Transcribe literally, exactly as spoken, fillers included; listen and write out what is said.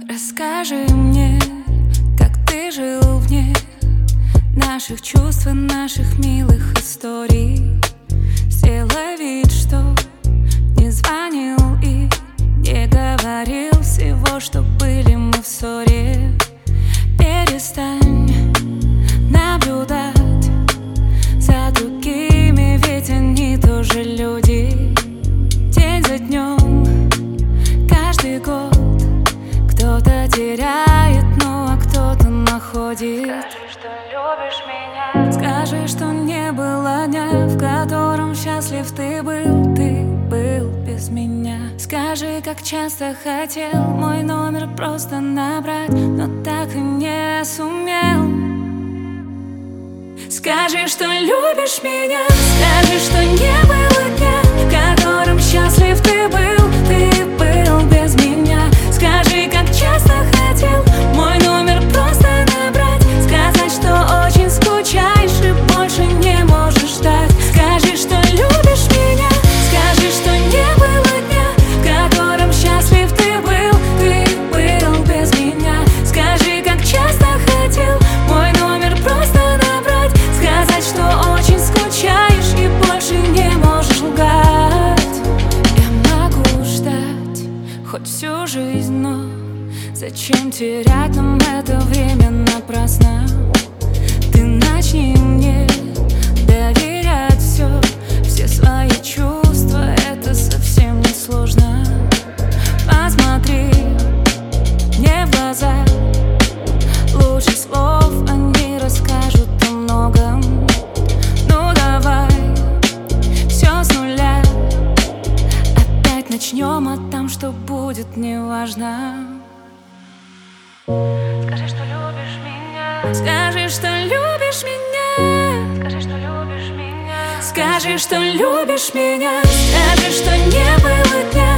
Расскажи мне, как ты жил вне наших чувств и наших милых историй. Сделай вид, что не звонил и не говорил всего, что были мы в ссоре. Перестань наблюдать за другими, ведь они тоже люди. День за днем, каждый год кто-то теряет, ну а кто-то находит. Скажи, что любишь меня. Скажи, что не было дня, в котором счастлив ты был, ты был без меня. Скажи, как часто хотел мой номер просто набрать, но так и не сумел. Скажи, что любишь меня. Скажи, что не было дня, в котором счастлив ты был, ты был без меня. Скажи, как часто хотел мой номер просто набрать, сказать, что очень скучаешь и больше не можешь ждать. Скажи, что любишь меня. Скажи, что не было дня, в котором счастлив ты был, ты был без меня. Скажи, как часто хотел мой номер просто набрать, сказать, что очень скучаешь и больше не можешь лгать. Я могу ждать хоть всю жизнь, но зачем терять нам это время напрасно? Ты начни мне доверять все, все свои чувства, это совсем не сложно. Посмотри мне в глаза, лучше слов они расскажут о многом. Ну давай все с нуля, опять начнем, а там что будет, неважно. Скажи, что любишь меня. Скажи, что любишь меня. Скажи, что любишь меня. Скажи, что любишь меня. Скажи, что не было дня,